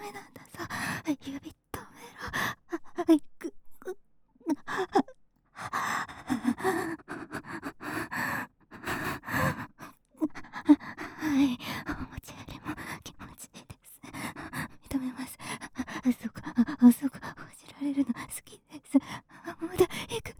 メなんだぞ。指止めろ。はい、思っちよりも気持ちいいです。認めます。そうか、ほじられるの好きです。まだ行く。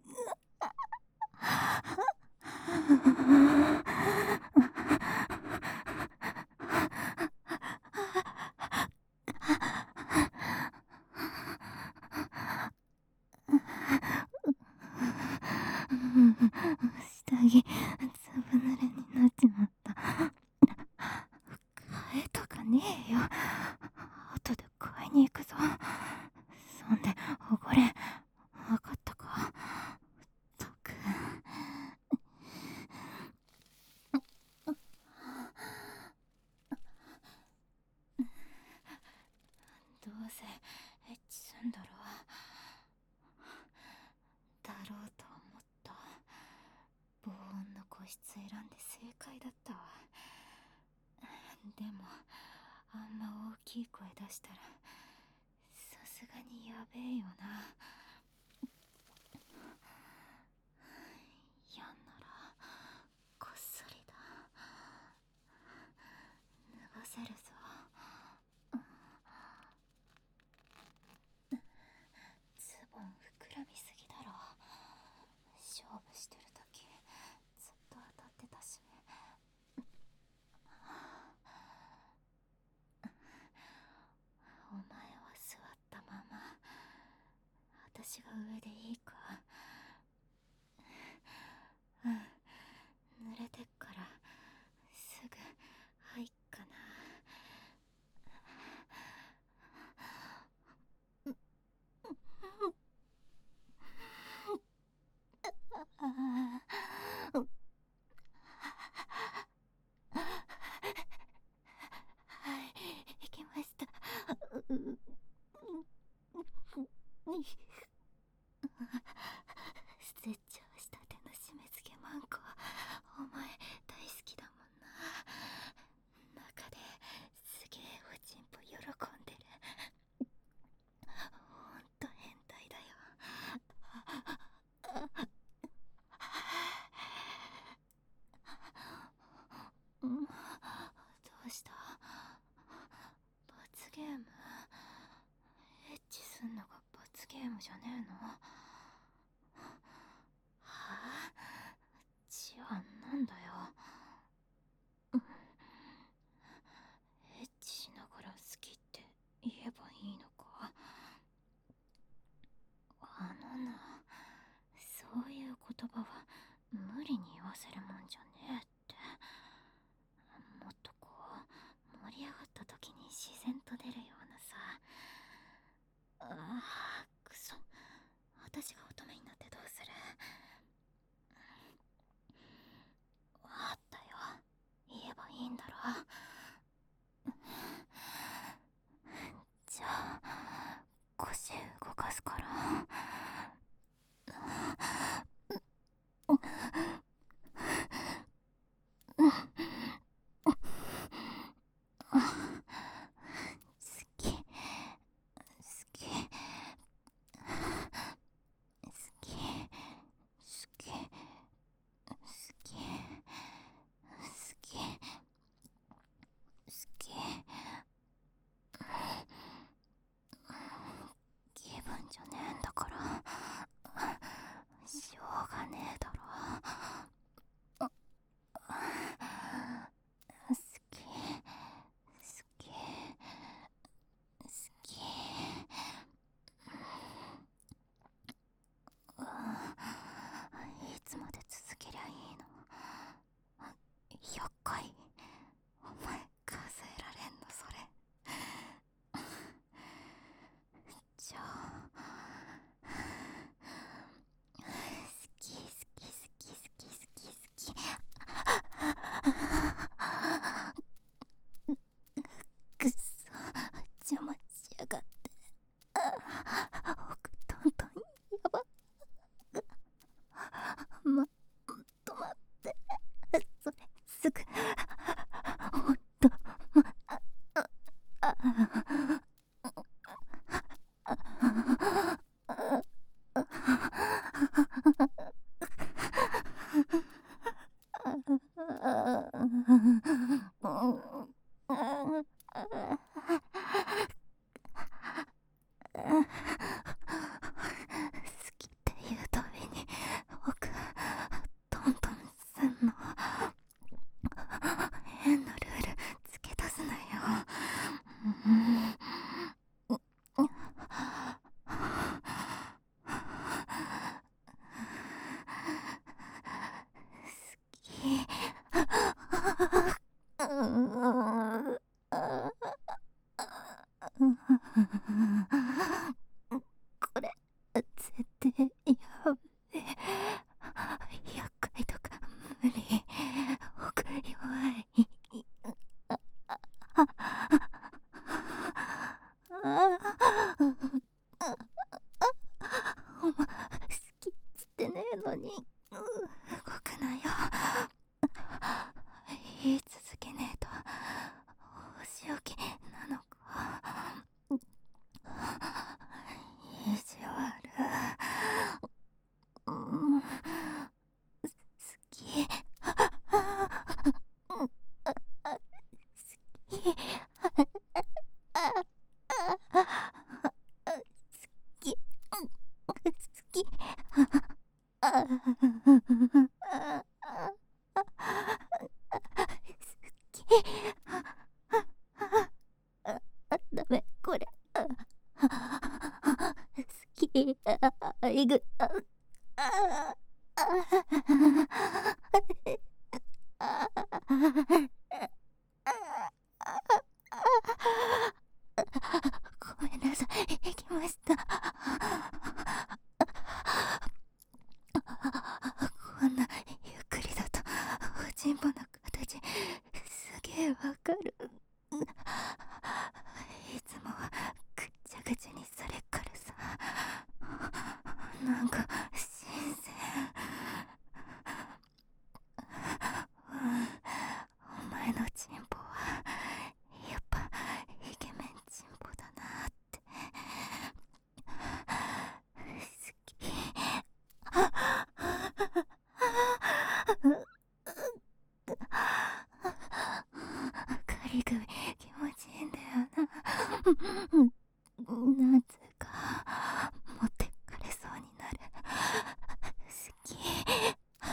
下着ずぶ濡れになっちまった。替えとかねえよ。後で買いに行くぞ。そんでおごれ。わかったか。ったく。どうせエッチすんだろうと思った。防音の個室選んで正解だったわ。でもあんま大きい声出したらさすがにやべえよな。やんならこっそりだ。脱がせるぞ。ズボン膨らみすぎだろ。勝負してる時ずっと当たってたし。お前は座ったまま。私が上でいいか。うん、濡れてっからすぐ入っかな。はい、行きました。ステッチをしたての締め付けマンコ、お前大好きだもんな。中ですげえおちんぽ喜んでる。ほんと変態だよ。どうした？罰ゲーム？エッチすんのが罰ゲームじゃねえの？はあ？じゃあなんだよ。エッチしながら好きって言えばいいのか？な、そういう言葉は無理に言わせるもんじゃねえって。もっとこう盛り上がった時に自然と出るようなさ。くそ、私が乙女になってどうする？あったよ、言えばいいんだろ。じゃあ腰動かすから。好き、好き、好き、好き、好き、好き、好き。気分じゃねえんだから。 きって言うたびに僕トントンすんの。変なルールつけ出すなよ。これ絶対やべえ。厄介とか無理。僕弱い。お前好きっつってねえのに動くなよ。言い続けねえとお仕置きなのか。意地悪。好き。ダメこれ。好き。いぐ。ごめんなさい、行きました。こんなゆっくりだとおちんぽの形すげえわかる。いつもはぐっちゃぐちゃにされっからさ、なんか新鮮。お前のチンポはやっぱイケメンチンポだなって。好き。ガリ首気持ちいいんだよな。なぜか持ってかれそうになる。好き。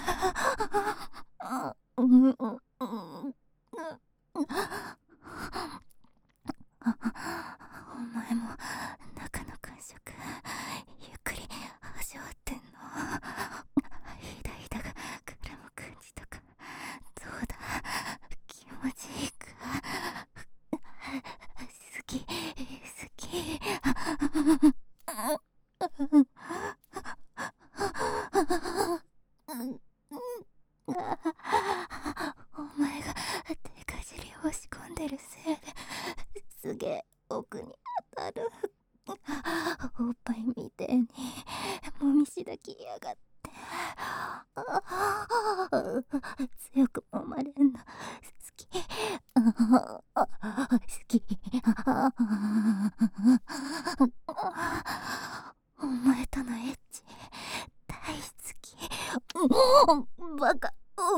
お前も中の感触ゆっくり味わってんの。ひだひだが絡む感じとかどうだ、気持ちいいか。好き好き。お前が手かじり押し込んでるせいですげえ奥に当たる。おっぱいみてえにもみしだきやがって。強く揉まれんの好き。好き。お前とのエッチ大好き。バカ。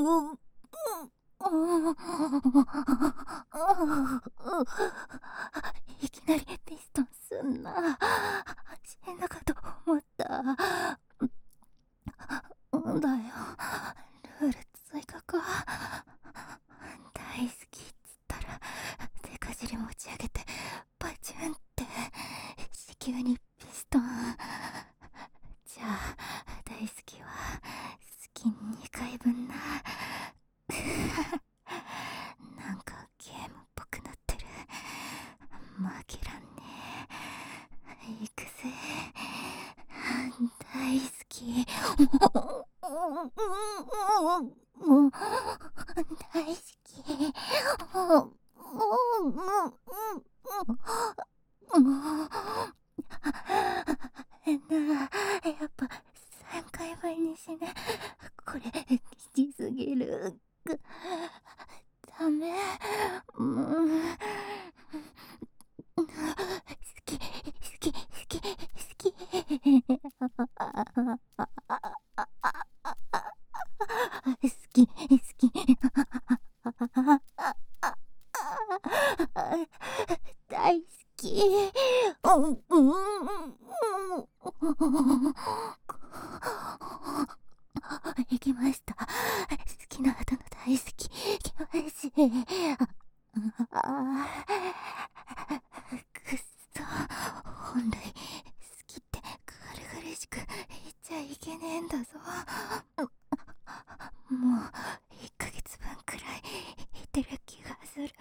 いきなりピストンすんな。死んだかと思った。だよ、ルール追加か。大好きっつったら手かじり持ち上げてバチュンって子宮にピストン。じゃあ大好きは好き2回分な。なんかゲームっぽくなってる。負けらんねえ。行くぜ。大好き。大好き。なあ、やっぱ3回倍にしね。これきつすぎる。ダメ。好き好き好き好き。好き好き。 行きました。好きな方の大好き。気持ちいい。くっそ。本来、好きって軽々しく言っちゃいけねえんだぞ。もう、1ヶ月分くらい言ってる気がする。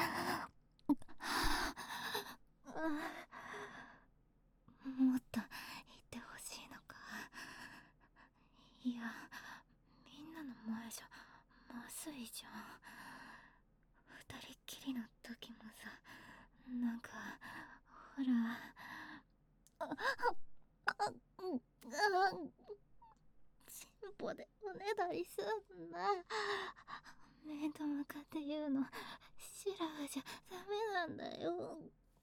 もっと言ってほしいのか。いや、みんなの前じゃまずいじゃん。二人っきりの時もさ、なんかほらチンポでおねだりすんな。面と向かって言うのシラフじゃダメなんだよ。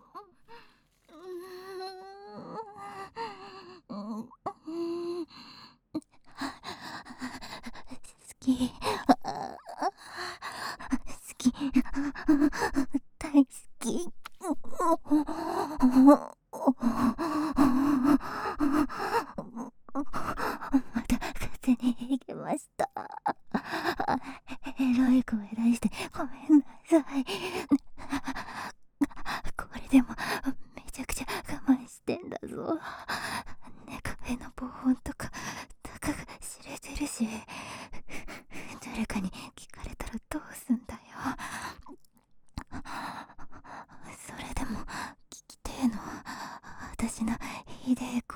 好き、好き、大好き。また勝手に行きました。エロい声出してごめんなさい。これでもめちゃくちゃ我慢してんだぞ。ネカフェの防音とかたかが知れてるし、誰かに聞かれたらどうすんだよ。それでも聞きてえの私のひでえ声。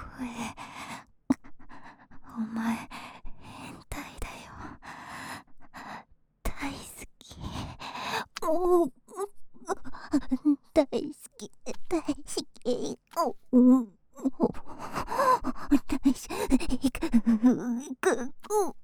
お前変態だよ。大好き。おお、大好き、大好き。おお、大好き。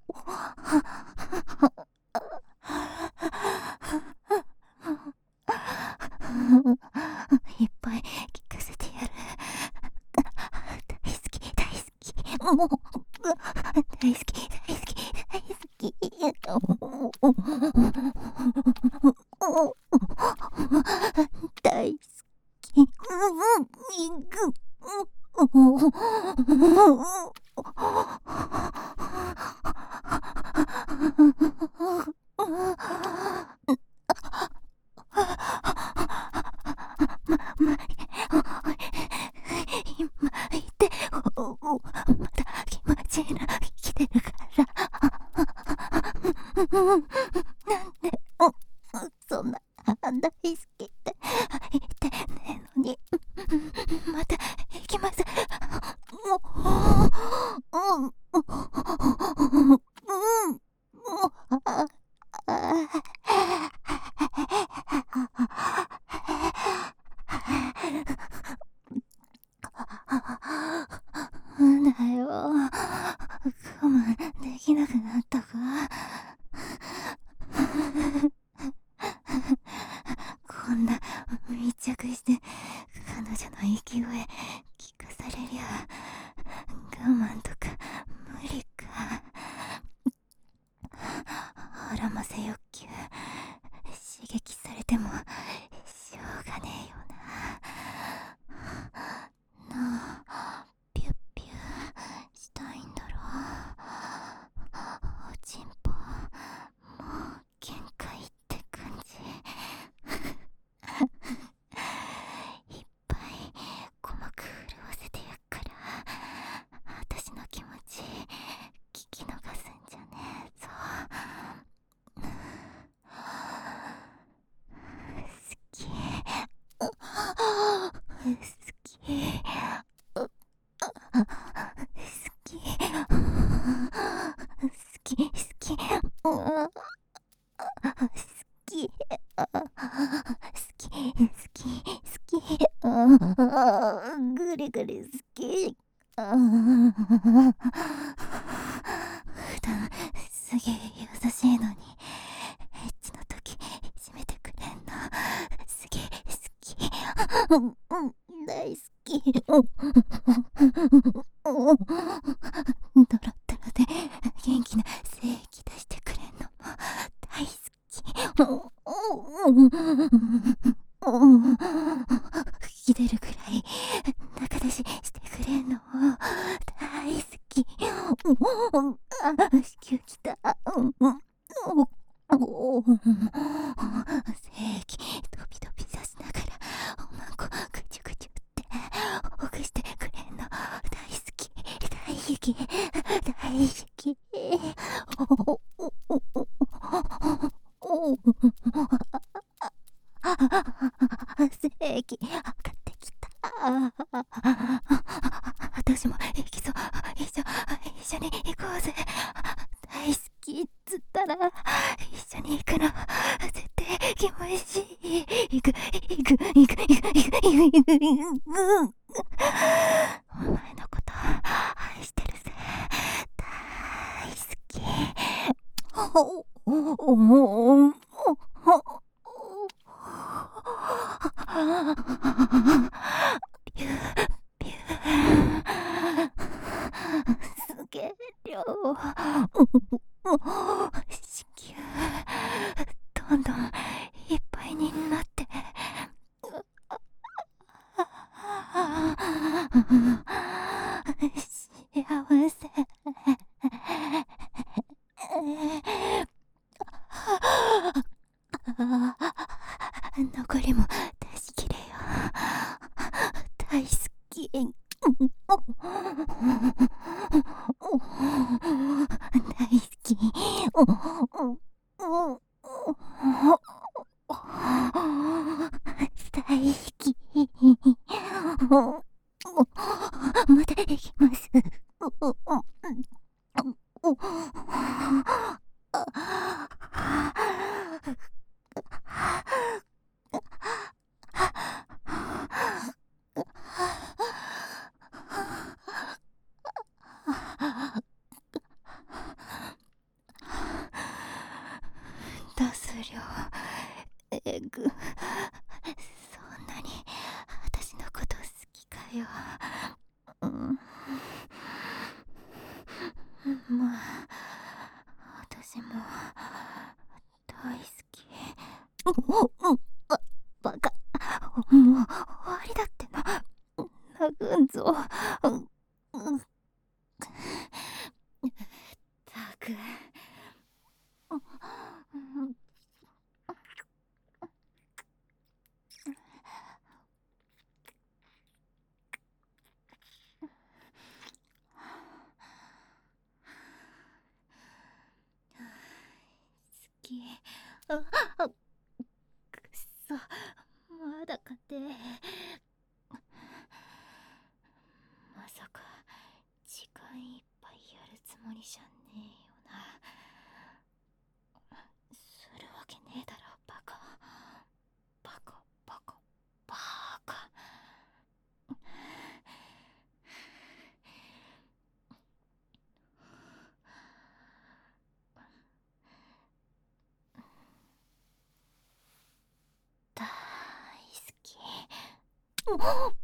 いっぱい聞かせてやる。大好き、大好き。もう大好き、大好き、大好き。大好き。今言って、また気持ちいいの来てるから。なんで、そんな大好きって言ってねえのに、また行きます。だよ、我慢できなくなったか。こんな密着して彼女の息声聞かされりゃ我慢とか無理か。荒ませ欲求刺激されてもしょうがねえよな。なあ、ピュッピュしたいんだろ。おちんぽもう限界って感じ。いっぱい鼓膜震わせてやっから私の気持ち聞き逃すんじゃねえぞ。好き、好き、好き、好き、好き、好き、好き、好き、ぐりぐり好き。普段すげえ優しいのにエッチの時いじめてくれんのすげえ好き。大好き。ドロドロで元気な精液出してくれんのも大好き。吹き出るくらい大好き。正義上がってきた。私も行きそう。一緒に行こうぜ。大好きっつったら一緒に行くの絶対気持ちいい。行く。お前のこと愛してるぜ。大好き。ピューピューすげえ量。子宮どんどんいっぱいになって幸せ。残りも出し切れよ。大好き。大好き。大好き。また行きます。出す量えぐ。そんなに私のこと好きかよ。まあ私も大好き。バカ。もう終わりだってな。殴んぞ。ったく。好き。くっそ、まだかて。まさか時間いっぱいやるつもりじゃねえよな。するわけねえだろ、バカ。大好き。